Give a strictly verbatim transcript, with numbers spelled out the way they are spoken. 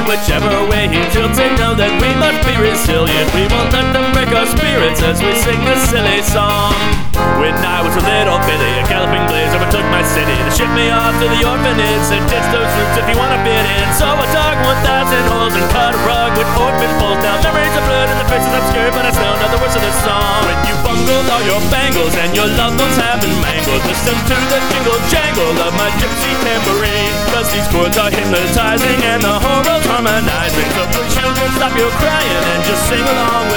whichever way he tilts, they know that we must be resilient. We won't let them break our spirits as we sing this silly song. When I was a little bitty, a galloping blaze overtook my city. They shipped me off to the orphanage, said ditch those roots if you wanna fit in. So I dug one thousand holes and cut a rug with orphan poles. Now memories are blurred and the faces obscured, but I still know the words of the song. When you bungled all your bangles and your loved ones have been mangled, listen to the jingle jangle of my gypsy tambourine. Cause these chords are hypnotizing and the whole world's harmonizing. So please children, stop your crying and just sing along